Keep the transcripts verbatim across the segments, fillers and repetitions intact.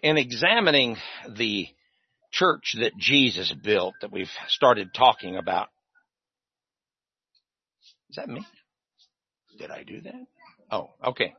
In examining the church that Jesus built that we've started talking about. Is that me? Did I do that? Oh, okay.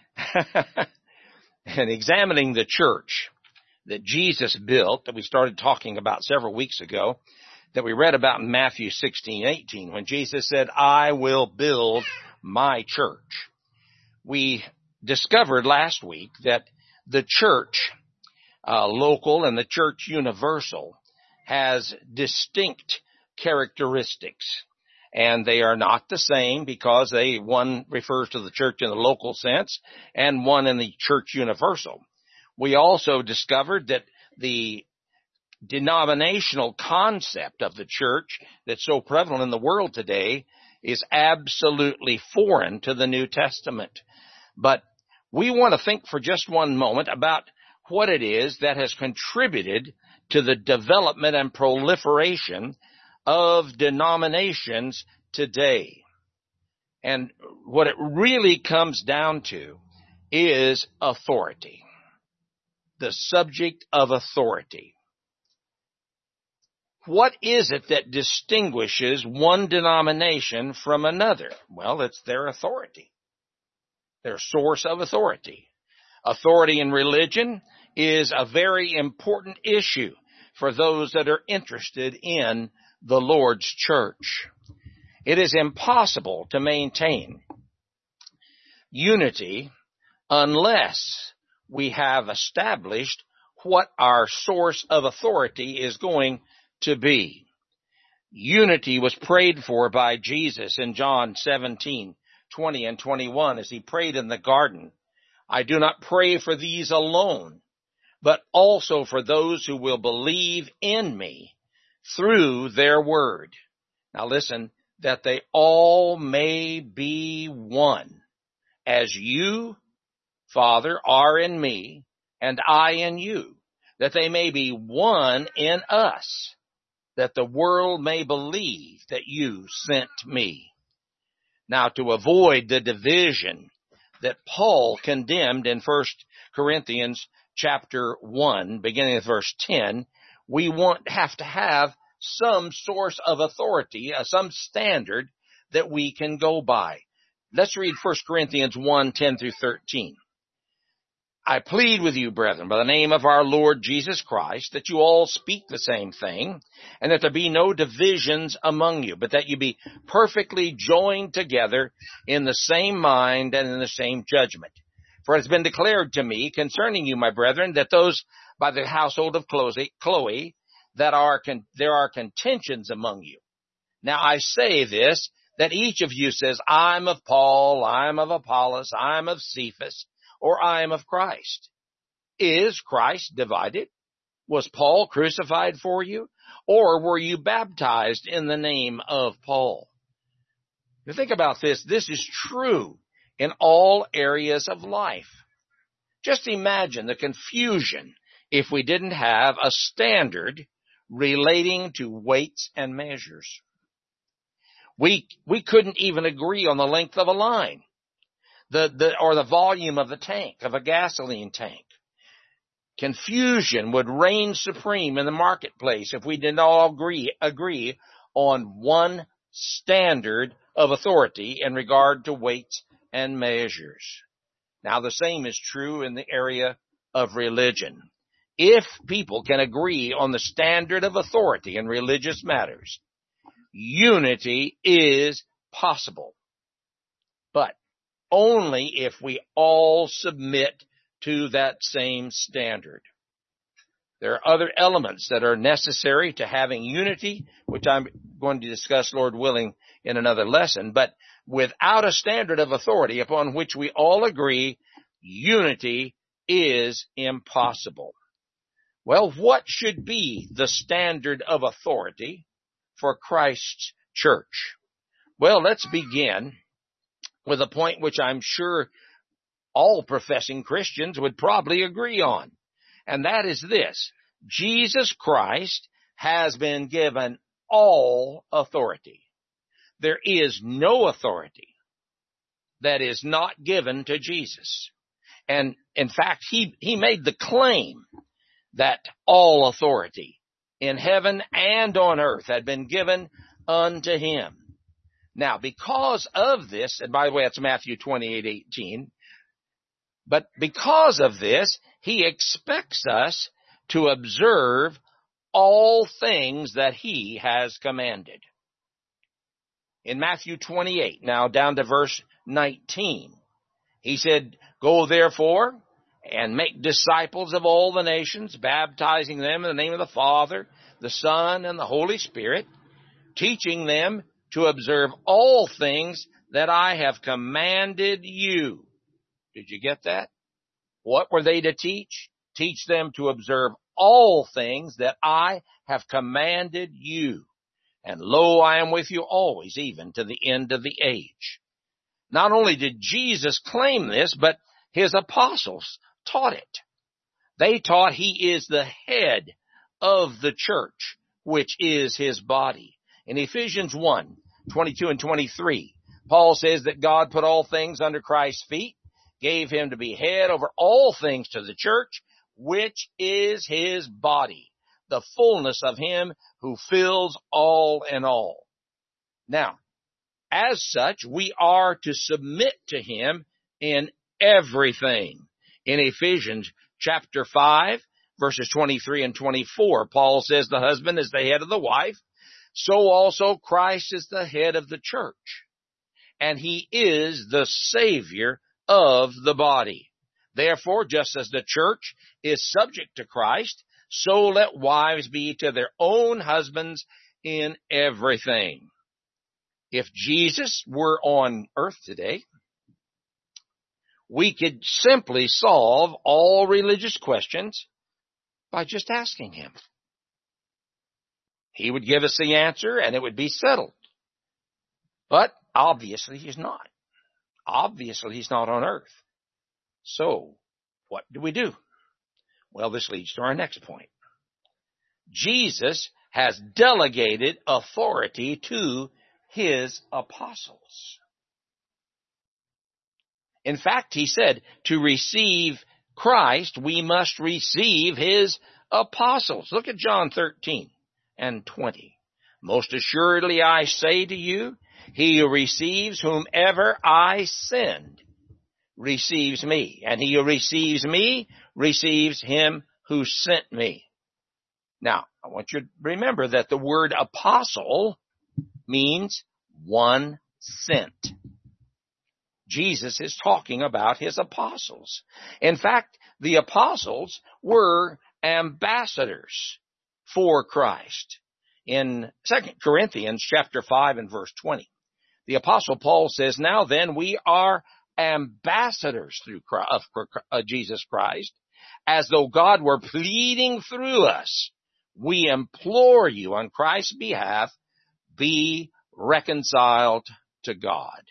In examining the church that Jesus built that we started talking about several weeks ago, that we read about in Matthew sixteen eighteen, when Jesus said, I will build my church. We discovered last week that the church uh, local and the church universal has distinct characteristics. And they are not the same because they, one refers to the church in the local sense and one in the church universal. We also discovered that the denominational concept of the church that's so prevalent in the world today is absolutely foreign to the New Testament. But we want to think for just one moment about what it is that has contributed to the development and proliferation of denominations today. And what it really comes down to is authority. The subject of authority. What is it that distinguishes one denomination from another? Well, it's their authority. Their source of authority. Authority in religion is a very important issue for those that are interested in the Lord's church. It is impossible to maintain unity unless we have established what our source of authority is going to be. Unity was prayed for by Jesus in John seventeen, twenty and twenty-one as he prayed in the garden. I do not pray for these alone, but also for those who will believe in me through their word. Now listen, that they all may be one, as you, Father, are in me, and I in you, that they may be one in us, that the world may believe that you sent me. Now, to avoid the division that Paul condemned in First Corinthians chapter one, beginning with verse ten, we want have to have some source of authority, uh, some standard that we can go by. Let's read First Corinthians one, ten through thirteen. I plead with you, brethren, by the name of our Lord Jesus Christ, that you all speak the same thing, and that there be no divisions among you, but that you be perfectly joined together in the same mind and in the same judgment. For it has been declared to me concerning you, my brethren, that those by the household of Chloe, that are con- there are contentions among you. Now I say this, that each of you says, I'm of Paul, I'm of Apollos, I'm of Cephas, or I am of Christ. Is Christ divided? Was Paul crucified for you? Or were you baptized in the name of Paul? You think about this, this is true in all areas of life. Just imagine the confusion if we didn't have a standard relating to weights and measures. We, we couldn't even agree on the length of a line. The, the, or the volume of the tank, of a gasoline tank. Confusion would reign supreme in the marketplace if we didn't all agree, agree on one standard of authority in regard to weights and measures. Now the same is true in the area of religion. If people can agree on the standard of authority in religious matters, unity is possible. But only if we all submit to that same standard. There are other elements that are necessary to having unity, which I'm going to discuss, Lord willing, in another lesson. But without a standard of authority upon which we all agree, unity is impossible. Well, what should be the standard of authority for Christ's church? Well, let's begin with a point which I'm sure all professing Christians would probably agree on. And that is this: Jesus Christ has been given all authority. There is no authority that is not given to Jesus. And in fact, he, he made the claim that all authority in heaven and on earth had been given unto him. Now, because of this, and by the way, that's Matthew twenty-eight eighteen, but because of this, he expects us to observe all things that he has commanded. In Matthew twenty-eight, now down to verse nineteen, he said, "Go therefore and make disciples of all the nations, baptizing them in the name of the Father, the Son, and the Holy Spirit, teaching them to observe all things that I have commanded you." Did you get that? What were they to teach? Teach them to observe all things that I have commanded you. And lo, I am with you always, even to the end of the age. Not only did Jesus claim this, but his apostles taught it. They taught he is the head of the church, which is his body. In Ephesians one, twenty-two and twenty-three, Paul says that God put all things under Christ's feet, gave him to be head over all things to the church, which is his body, the fullness of him who fills all in all. Now, as such, we are to submit to him in everything. In Ephesians chapter five, verses twenty-three and twenty-four, Paul says the husband is the head of the wife, so also Christ is the head of the church, and he is the Savior of the body. Therefore, just as the church is subject to Christ, so let wives be to their own husbands in everything. If Jesus were on earth today, we could simply solve all religious questions by just asking him. He would give us the answer and it would be settled. But obviously he's not. Obviously he's not on earth. So what do we do? Well, this leads to our next point. Jesus has delegated authority to his apostles. In fact, he said, to receive Christ, we must receive his apostles. Look at John thirteen and twenty. Most assuredly I say to you, he who receives whomever I send receives me, and he who receives me receives him who sent me. Now, I want you to remember that the word apostle means one sent. Jesus is talking about his apostles. In fact, the apostles were ambassadors for Christ. In Second Corinthians chapter five and verse twenty, the apostle Paul says, "Now then, we are ambassadors through Christ, of Jesus Christ, as though God were pleading through us. We implore you on Christ's behalf, be reconciled to God."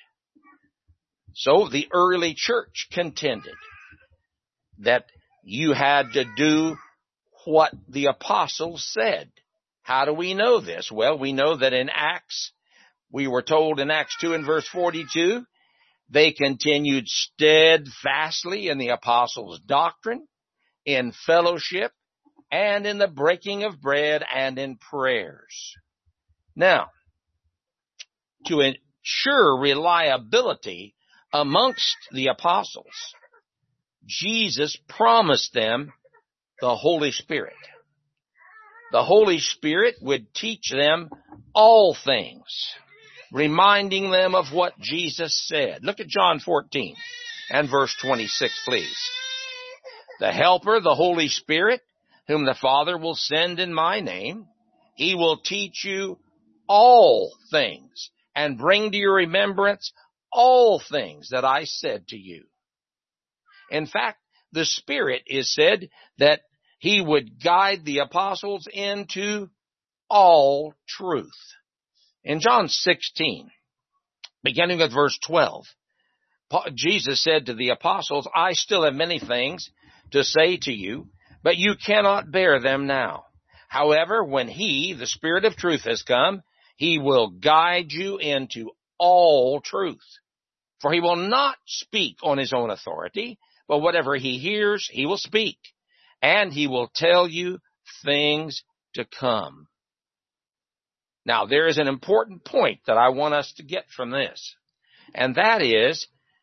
So the early church contended that you had to do what the apostles said. How do we know this? Well, we know that in Acts, we were told in Acts two and verse forty-two, they continued steadfastly in the apostles' doctrine, in fellowship, and in the breaking of bread and in prayers. Now, to ensure reliability amongst the apostles, Jesus promised them the Holy Spirit. The Holy Spirit would teach them all things, reminding them of what Jesus said. Look at John fourteen and verse twenty-six, please. "The Helper, the Holy Spirit, whom the Father will send in my name, he will teach you all things and bring to your remembrance all things that I said to you." In fact, the Spirit is said that he would guide the apostles into all truth. In John sixteen, beginning with verse twelve, Jesus said to the apostles, "I still have many things to say to you, but you cannot bear them now. However, when he, the Spirit of truth, has come, he will guide you into all truth. For he will not speak on his own authority, but whatever he hears, he will speak. and he will tell you things to come. Now, there is an important point that I want us to get from this, and that is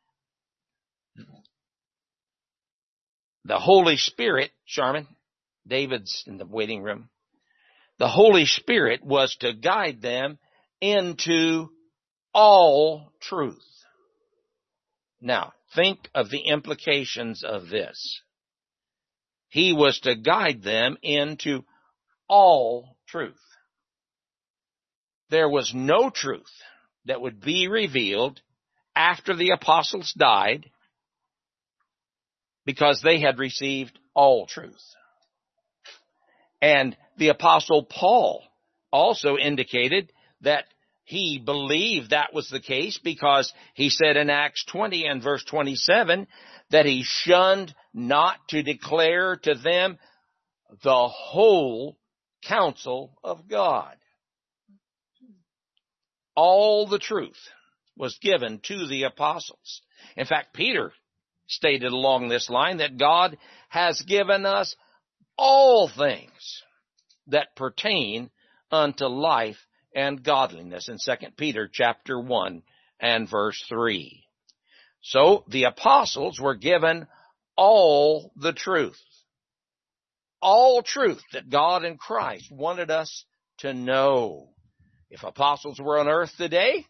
the Holy Spirit. Charmin, David's in the waiting room. The Holy Spirit was to guide them into all truth. Now, think of the implications of this. He was to guide them into all truth. There was no truth that would be revealed after the apostles died, because they had received all truth. And the apostle Paul also indicated that he believed that was the case, because he said in Acts twenty and verse twenty-seven that he shunned not to declare to them the whole counsel of God. All the truth was given to the apostles. In fact, Peter stated along this line that God has given us all things that pertain unto life and godliness in Second Peter chapter one and verse three. So the apostles were given all the truth. All truth that God in Christ wanted us to know. If apostles were on earth today,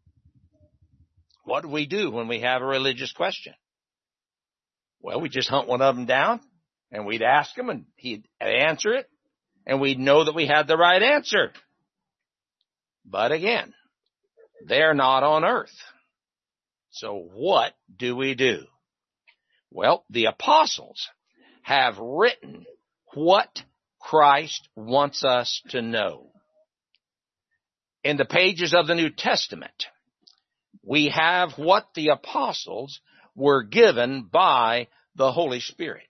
what do we do when we have a religious question? Well, we just hunt one of them down, and we'd ask him, and he'd answer it, and we'd know that we had the right answer. But again, they're not on earth. So what do we do? Well, the apostles have written what Christ wants us to know. In the pages of the New Testament, we have what the apostles were given by the Holy Spirit.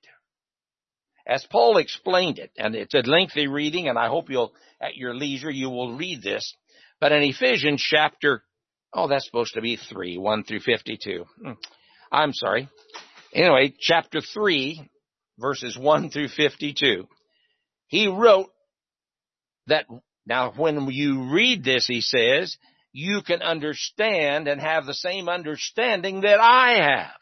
As Paul explained it, and it's a lengthy reading, and I hope you'll, at your leisure, you will read this. But in Ephesians chapter, oh, that's supposed to be three, one through fifty-two. I'm sorry. Anyway, chapter three, verses one through fifty-two. He wrote that, now when you read this, he says, you can understand and have the same understanding that I have.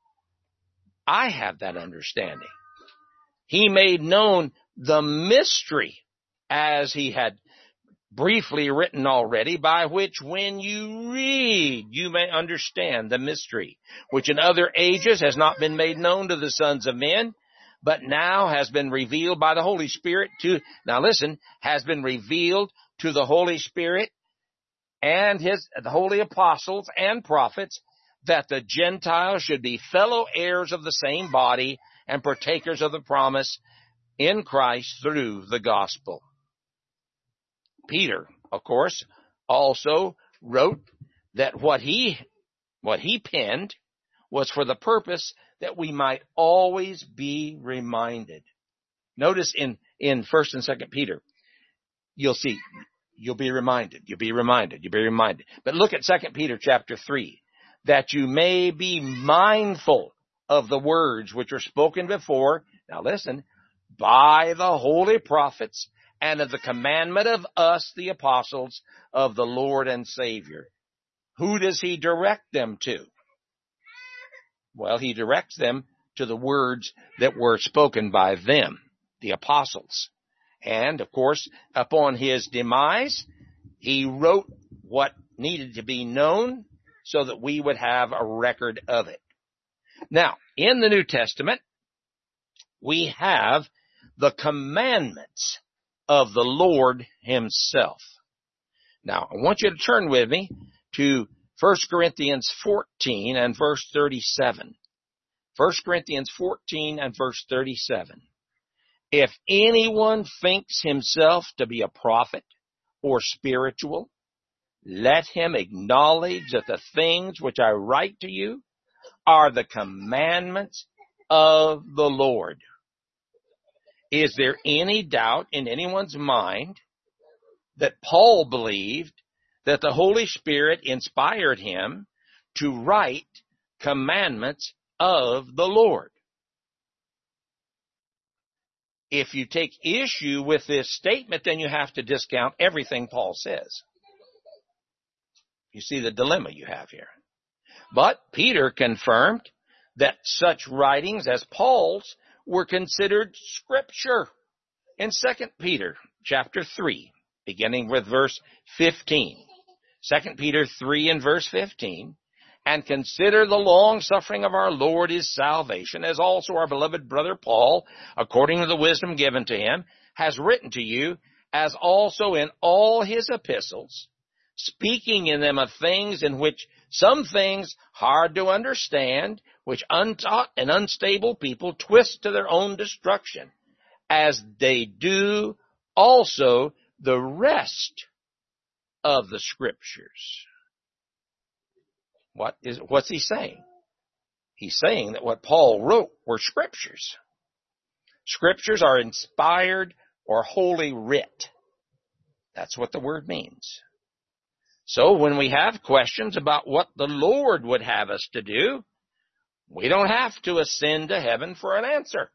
I have that understanding. He made known the mystery, as he had briefly written already, by which when you read, you may understand the mystery, which in other ages has not been made known to the sons of men, but now has been revealed by the Holy Spirit to, now listen, has been revealed to the Holy Spirit and his, the holy apostles and prophets, that the Gentiles should be fellow heirs of the same body and partakers of the promise in Christ through the gospel. Peter, of course, also wrote that what he, what he penned was for the purpose that we might always be reminded. Notice in, in First and Second Peter, you'll see, you'll be reminded, you'll be reminded, you'll be reminded. But look at Second Peter chapter three, that you may be mindful of the words which were spoken before, now listen, by the holy prophets, and of the commandment of us, the apostles of the Lord and Savior. Who does he direct them to? Well, he directs them to the words that were spoken by them, the apostles. And, of course, upon his demise, he wrote what needed to be known so that we would have a record of it. Now, in the New Testament, we have the commandments of the Lord himself. Now, I want you to turn with me to First Corinthians fourteen and verse thirty-seven. First Corinthians fourteen and verse thirty-seven. If anyone thinks himself to be a prophet or spiritual, let him acknowledge that the things which I write to you are the commandments of the Lord. Is there any doubt in anyone's mind that Paul believed that the Holy Spirit inspired him to write commandments of the Lord? if you take issue with this statement, then you have to discount everything Paul says. You see the dilemma you have here. But Peter confirmed that such writings as Paul's were considered scripture in Second Peter chapter three, beginning with verse fifteen. Second Peter three and verse fifteen. And consider the long suffering of our Lord is salvation, as also our beloved brother Paul, according to the wisdom given to him, has written to you, as also in all his epistles, speaking in them of things in which some things hard to understand, which untaught and unstable people twist to their own destruction, as they do also the rest of the Scriptures. What is, what's he saying? He's saying that what Paul wrote were Scriptures. Scriptures are inspired or holy writ. That's what the word means. So when we have questions about what the Lord would have us to do, we don't have to ascend to heaven for an answer.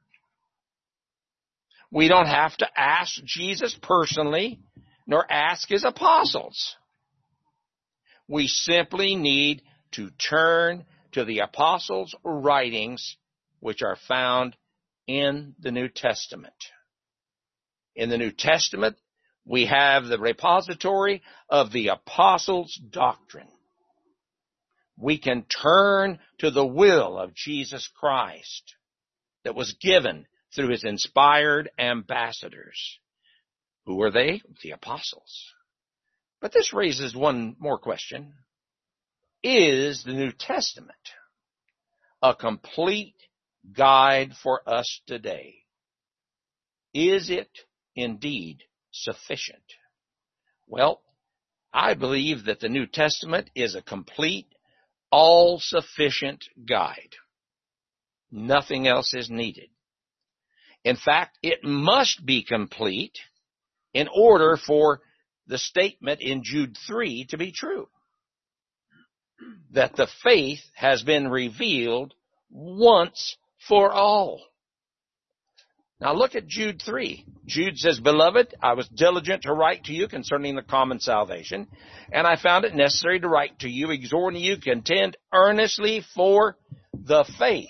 We don't have to ask Jesus personally, nor ask his apostles. We simply need to turn to the apostles' writings, which are found in the New Testament. In the New Testament, we have the repository of the apostles' doctrine. We can turn to the will of Jesus Christ that was given through his inspired ambassadors. Who are they? The apostles. But this raises one more question. Is the New Testament a complete guide for us today? Is it indeed sufficient? Well, I believe that the New Testament is a complete, all-sufficient guide. Nothing else is needed. In fact, it must be complete in order for the statement in Jude three to be true, that the faith has been revealed once for all. Now look at Jude three. Jude says, Beloved, I was diligent to write to you concerning the common salvation, and I found it necessary to write to you, exhorting you, contend earnestly for the faith.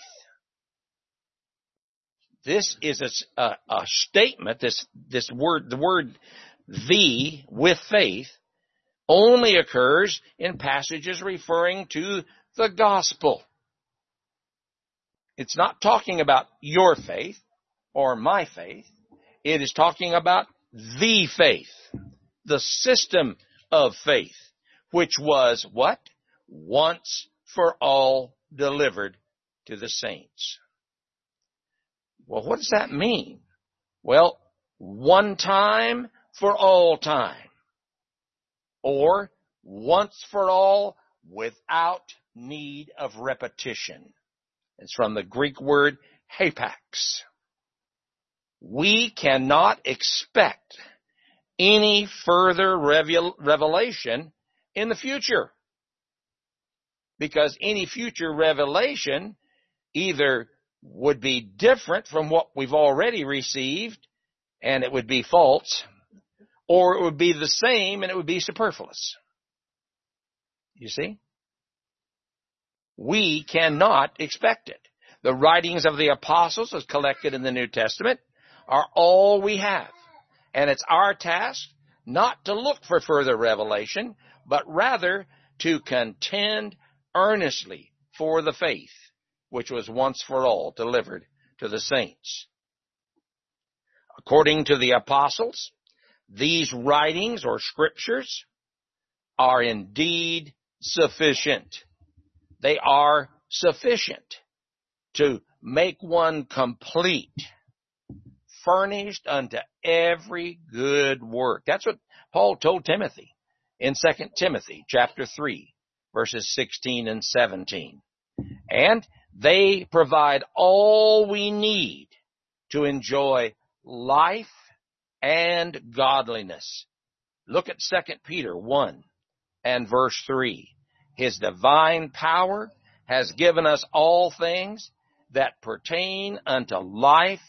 This is a, a, a statement, this, this word, the word the with faith, only occurs in passages referring to the gospel. It's not talking about your faith or my faith. It is talking about the faith, the system of faith, which was what? Once for all delivered to the saints. Well, what does that mean? Well, one time for all time. Or once for all without need of repetition. It's from the Greek word hapax. We cannot expect any further revel- revelation in the future. Because any future revelation either would be different from what we've already received, and it would be false, or it would be the same and it would be superfluous. You see? We cannot expect it. The writings of the apostles as collected in the New Testament are all we have. And it's our task not to look for further revelation, but rather to contend earnestly for the faith, which was once for all delivered to the saints. According to the apostles, these writings or scriptures are indeed sufficient. They are sufficient to make one complete, furnished unto every good work. That's what Paul told Timothy in Second Timothy chapter three, verses sixteen and seventeen. And they provide all we need to enjoy life and godliness. Look at Second Peter one and verse three. His divine power has given us all things that pertain unto life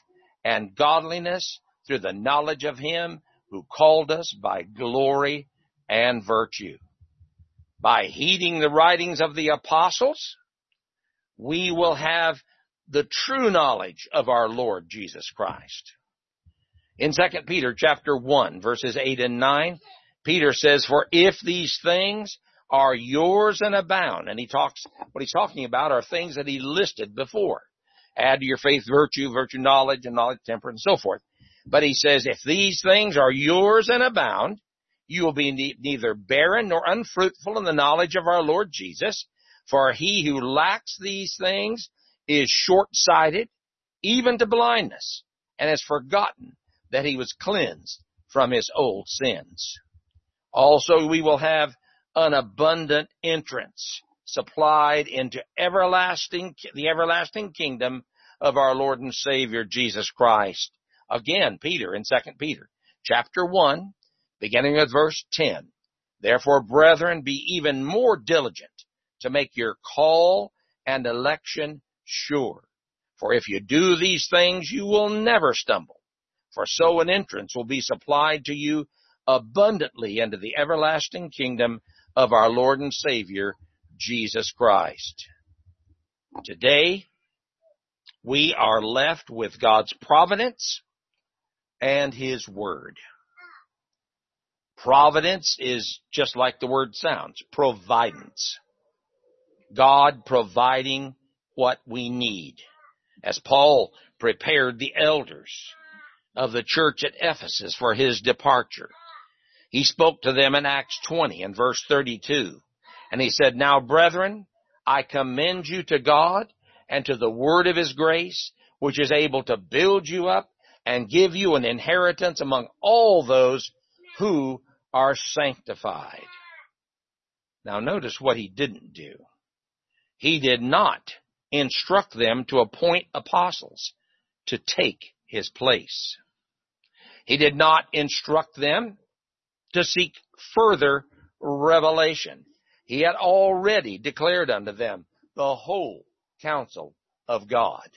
and godliness through the knowledge of him who called us by glory and virtue. By heeding the writings of the apostles, we will have the true knowledge of our Lord Jesus Christ. In Second Peter chapter one, verses eight and nine, Peter says, for if these things are yours and abound, and he talks, what he's talking about are things that he listed before. Add to your faith virtue, virtue knowledge, and knowledge temperance, and so forth. But he says, if these things are yours and abound, you will be ne- neither barren nor unfruitful in the knowledge of our Lord Jesus. For he who lacks these things is short-sighted, even to blindness, and has forgotten that he was cleansed from his old sins. Also, we will have an abundant entrance supplied into everlasting, the everlasting kingdom of our Lord and Savior Jesus Christ. Again, Peter in Second Peter chapter one, beginning with verse ten. Therefore, brethren, be even more diligent to make your call and election sure. For if you do these things, you will never stumble. For so an entrance will be supplied to you abundantly into the everlasting kingdom of our Lord and Savior, Jesus Christ. Today, we are left with God's providence and his word. Providence is just like the word sounds, providence. God providing what we need. As Paul prepared the elders of the church at Ephesus for his departure, he spoke to them in Acts twenty and verse thirty-two. And he said, now, brethren, I commend you to God and to the word of his grace, which is able to build you up and give you an inheritance among all those who are sanctified. Now, notice what he didn't do. He did not instruct them to appoint apostles to take his place. He did not instruct them to seek further revelation. He had already declared unto them the whole counsel of God.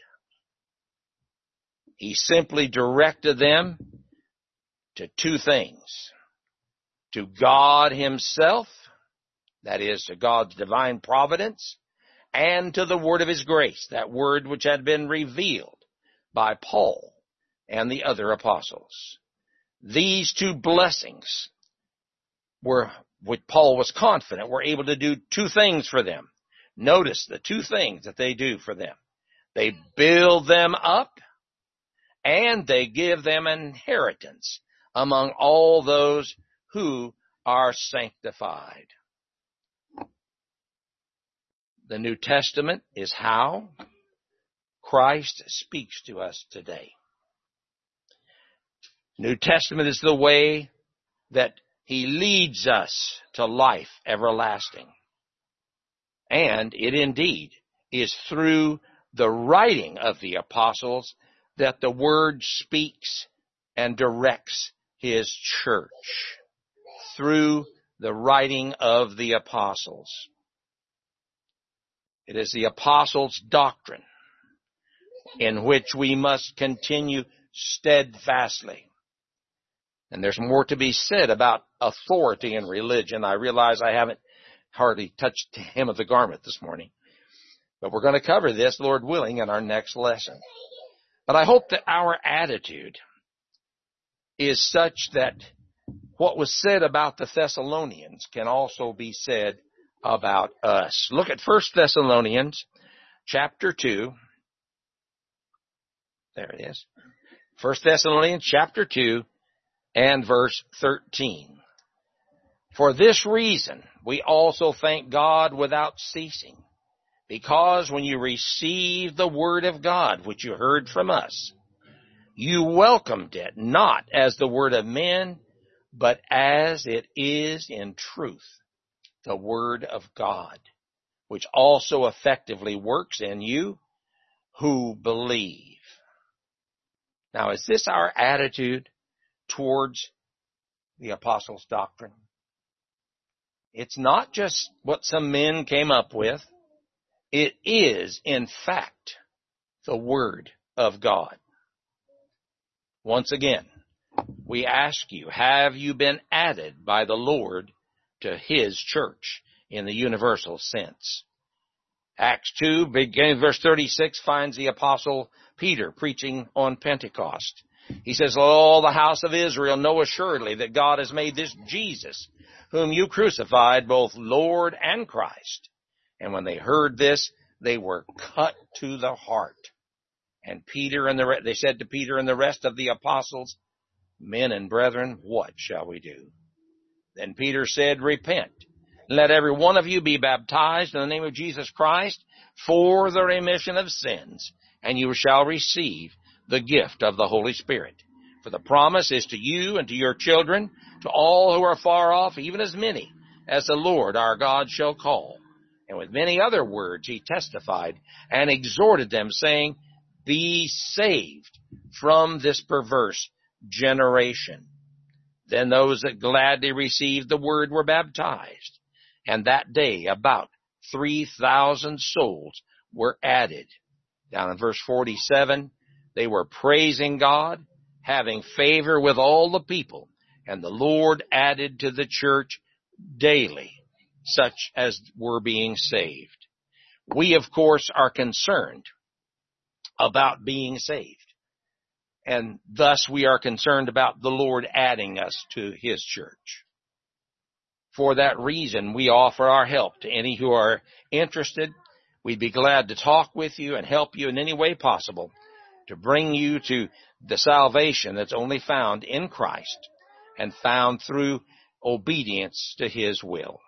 He simply directed them to two things. To God himself, that is, to God's divine providence, and to the word of his grace, that word which had been revealed by Paul and the other apostles. These two blessings were, which Paul was confident, were able to do two things for them. Notice the two things that they do for them. They build them up, and they give them inheritance among all those who are sanctified. The New Testament is how Christ speaks to us today. New Testament is the way that he leads us to life everlasting. And it indeed is through the writing of the apostles that the word speaks and directs his church. Through the writing of the apostles. It is the apostles' doctrine in which we must continue steadfastly. And there's more to be said about authority in religion. I realize I haven't hardly touched the hem of the garment this morning. But we're going to cover this, Lord willing, in our next lesson. But I hope that our attitude is such that what was said about the Thessalonians can also be said about us. Look at First Thessalonians chapter two. There it is. First Thessalonians chapter two and verse thirteen. For this reason we also thank God without ceasing, because when you received the word of God, which you heard from us, you welcomed it not as the word of men, but as it is in truth, the word of God, which also effectively works in you who believe. Now, is this our attitude towards the apostles' doctrine? It's not just what some men came up with. It is, in fact, the word of God. Once again, we ask you, have you been added by the Lord to His church in the universal sense? Acts two, beginning verse thirty-six, finds the Apostle Peter preaching on Pentecost. He says, "Let all the house of Israel know assuredly that God has made this Jesus, whom you crucified, both Lord and Christ." And when they heard this, they were cut to the heart. And Peter and the re- they said to Peter and the rest of the apostles, "Men and brethren, what shall we do?" Then Peter said, "Repent. Let every one of you be baptized in the name of Jesus Christ for the remission of sins, and you shall receive the gift of the Holy Spirit. For the promise is to you and to your children, to all who are far off, even as many as the Lord our God shall call." And with many other words he testified and exhorted them, saying, "Be saved from this perverse generation." Then those that gladly received the word were baptized. And that day about three thousand souls were added. Down in verse forty-seven, they were praising God, having favor with all the people, and the Lord added to the church daily such as were being saved. We, of course, are concerned about being saved. And thus we are concerned about the Lord adding us to His church. For that reason, we offer our help to any who are interested. We'd be glad to talk with you and help you in any way possible to bring you to the salvation that's only found in Christ and found through obedience to His will.